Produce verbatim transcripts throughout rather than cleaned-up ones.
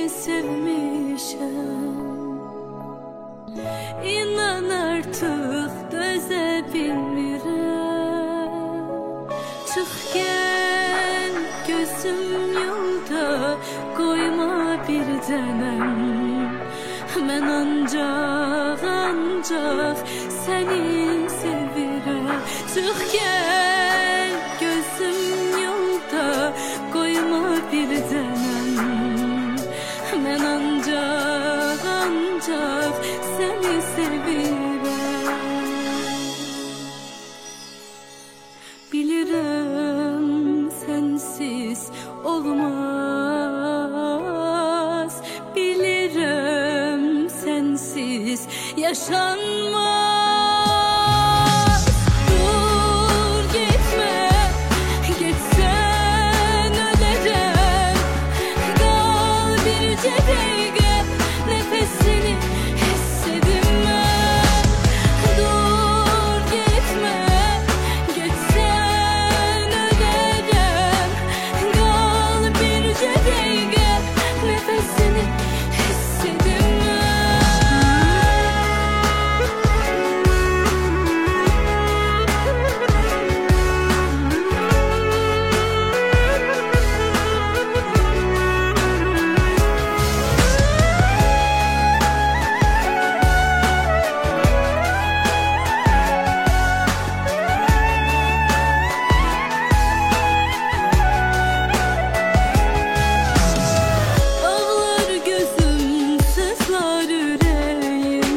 sevmişəm. İnan artıq dözə bilmirəm. Çıx gəl gözüm yolda, qoyma bir dənəm. Mən ancaq, ancaq səni sevirəm. Çıx gəl gözüm yolda, qoyma bir dənəm. Mən ancaq, ancaq səni sevirəm. Bilirəm sənsiz olmaz. Bilirəm sənsiz yaşanmaz. Dur gitme, gitsen ölerəm. Kal bircə dəqiqə, nefesini hissedim mən. Dur gitme, gitsen ölerəm. Kal bircə dəqiqə, nefesini hissedim ağlar gözüm, sızlar ürəyim.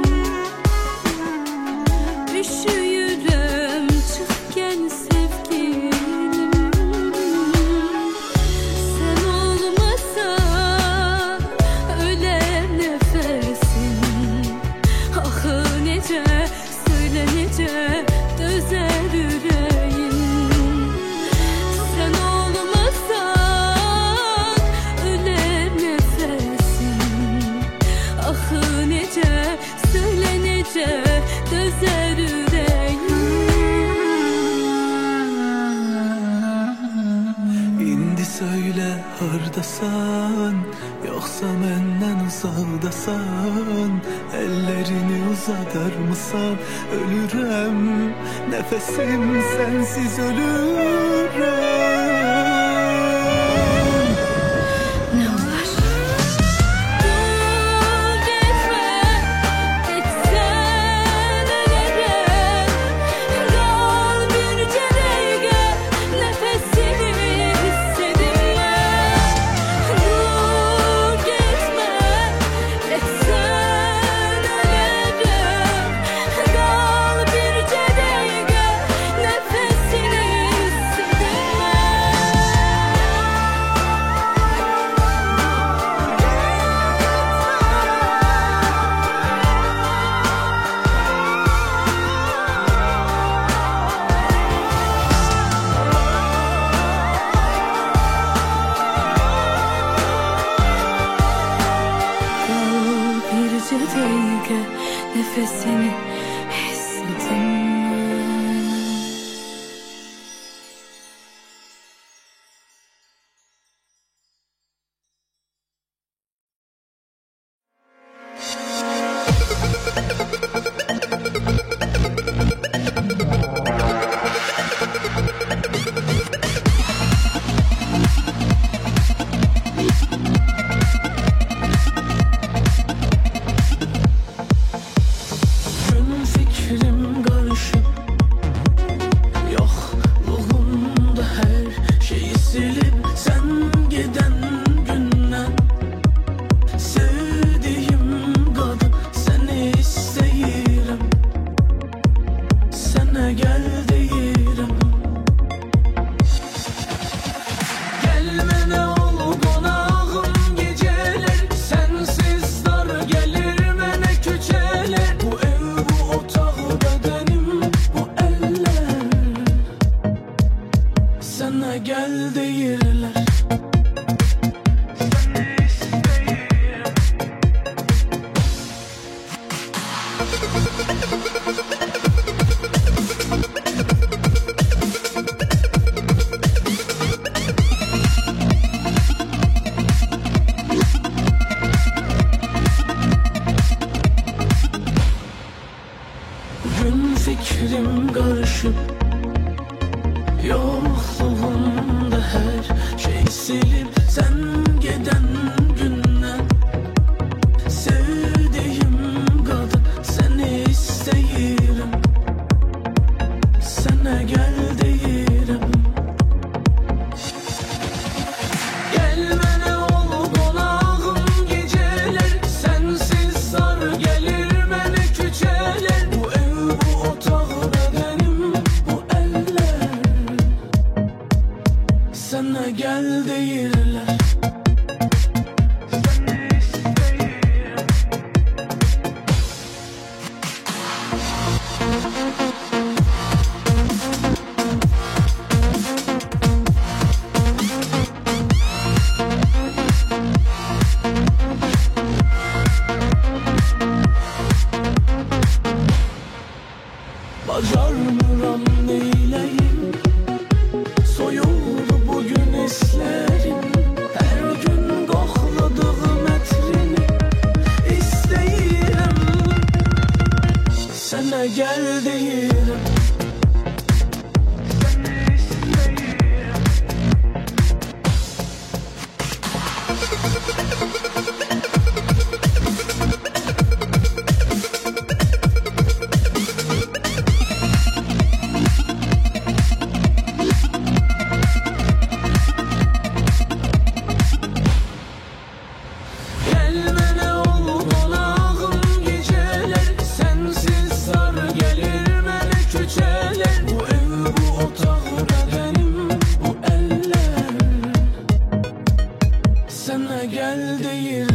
Üşüyürəm, çıx gəl sevgilim. Sən olmasan ölər nəfəsim. Axı necə, söylə necə dözər ürəyim. Sən olmasan ölər nəfəsim. Axı necə, söylə necə dözər ürəyim. İndi söyle hardasan, yoksa menden uzakdasan. Ellerini uzadar mısın? Ölürüm, nefesim sensiz ölürüm. Ne olar? Dur gitme, gitsen ölerəm. Kal bircə dəqiqə, nefesini hissedim mən. Dur gitme, gitsen ölerəm. Kal bircə dəqiqə, nefesini hissedim Kal bircə dəqiqə, nefesini hissedim mən. Gün değilim sen giden günden. Sevdiğim kadın seni isteyirim, sana gel deyirim. Gelme ne ol konağım geceler, sensiz zar gelir beni küçeler. Bu ev bu otak bedenim bu eller, sana gel deyirler. Bacarmıram neyleyim, soyuldu bugün hislerim. Her gün kokladığım etrini isteyirem, sana gel deyirim. Gelme ne ol konağım geceler, sensiz zar gelir beni küçeler. Bu ev bu otak bedenim bu eller, sana gel deyir.